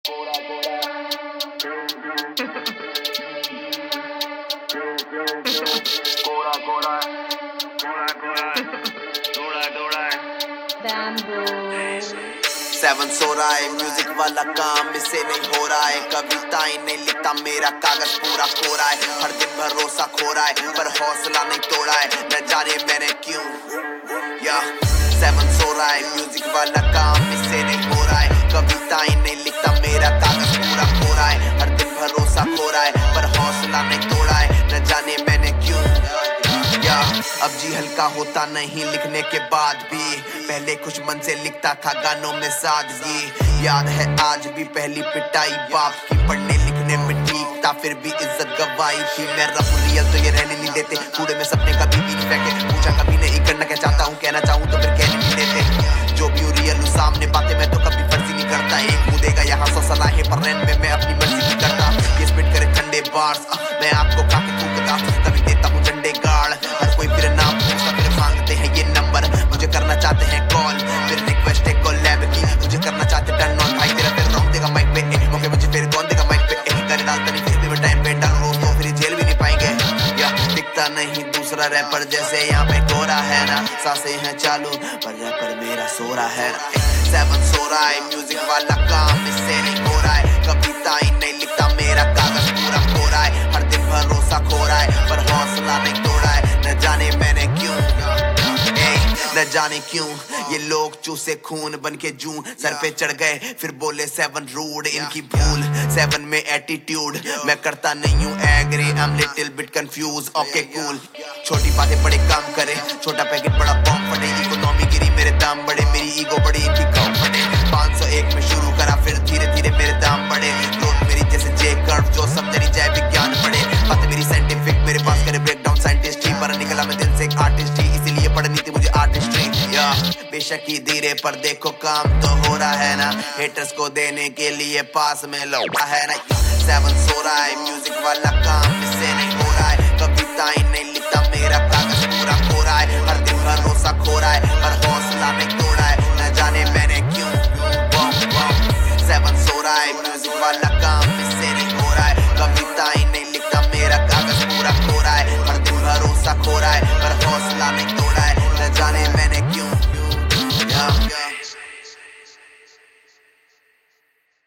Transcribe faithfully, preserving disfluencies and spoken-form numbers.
कोड़ा कोड़ा कोड़ा कोड़ा कोड़ा कोड़ा कोड़ा कोड़ा Bamboo. Seven so रहा है music वाला काम इससे नहीं हो रहा है, कविताएं नहीं लिखता मेरा कागज पूरा कोरा है, हर दिन भरोसा खो रहा है पर हौसला नहीं तोड़ा है, न जाने मैंने क्यों। या सेवन सो रहा है म्यूजिक वाला काम इससे नहीं हो रहा है, कविताएं नहीं लिखता मेरा कागज पूरा कोरा है, हर दिन भरोसा खो रहा है पर हौसला नहीं तोड़ा है, न जाने मैंने क्यों। या अब जी हल्का होता नहीं लिखने के बाद भी, पहले कुछ मन से लिखता था गानों में सादगी, याद है आज भी पहली पिटाई बाप की पढ़ने लिखने में ठीक था फिर भी इज्जत गवाई थी। मैं रफ रियल तो ये रहने नहीं देते, कूड़े में सपने कभी भी नहीं फेंके, पूछा कभी नहीं करना क्या चाहता हूँ, कहना चाहूँ तो फिर कहने नहीं देते, जो भी रियल हूँ सामने बातें मैं तो कभी फर्जी नहीं करता, एक मुँह देगा यहाँ सौ सलाहें पर रैन में मैं अपनी मर्जी नहीं करता, ये स्पिट करे ठंडे बार्स मैं आपको काके थूकता, कभी देता हूँ झंडे गाड़, हर कोई फिर नाम पूछता फिर मांगते हैं ये नंबर, मुझे करना चाहते हैं कॉल फिर रिक्वेस्ट है कोलैब की, मुझे करना चाहते टर्न ऑन भाई तेरा फिर रॉन्ग देगा माइक पे ए, मौके मुझे फिर कौन देगा माइक पे ए, कर डालता नहीं फिर भी मैं टाइम पे डाल रोज तो फिर जेल भी नहीं पाएंगे। या दिखता नहीं दूसरा रैपर जैसे यहाँ पे गोरा है ना, सांसें हैं चालू पर रैपर मेरा सो रहा है ना, सेवन सो रहा है म्यूजिक वाला काम इससे नहीं हो रहा है, कविताएं नहीं लिखता मेरा कागज पूरा कोरा है, हर दिन भरोसा खो रहा है पर हौसला नहीं तोड़ा है, न जाने मैंने क्यों न जाने क्यों ये लोग चूसे खून बन के जूं सर पे चढ़ गए फिर बोले सेवन रूड इनकी भूल, सेवन में एटीट्यूड मैं करता नहीं हूँ agree, I am little bit confuse okay cool, छोटी बातें बड़े काम करे, छोटा पैकेट बड़ा बॉम्ब फटे, इकोनॉमी गिरी मेरे दाम बढ़े, मेरी ईगो बड़ी इनकी कम फटे, पाँच सौ एक में शुरू करा फिर धीरे धीरे मेरे दाम बढ़े, ग्रोथ मेरी जैसे जे कर्व जो सब तेरी जय विज्ञान पढ़े, बात मेरी साइंटिफिक मेरे पास करे ब्रेक डाउन साइंटिस्ट ही पर निकला मैं दिल से एक आर्टिस्ट ही, इसीलिए पढ़नी थी मुझे आर्टिस्ट्री। या बेशक ही धीरे पर देखो काम तो हो रहा है ना, हेटर्स को देने के लिए पास में लौटा है ना, सेवन सो रहा है म्यूजिक वाला काम इससे नहीं हो रहा है, कविताएं नहीं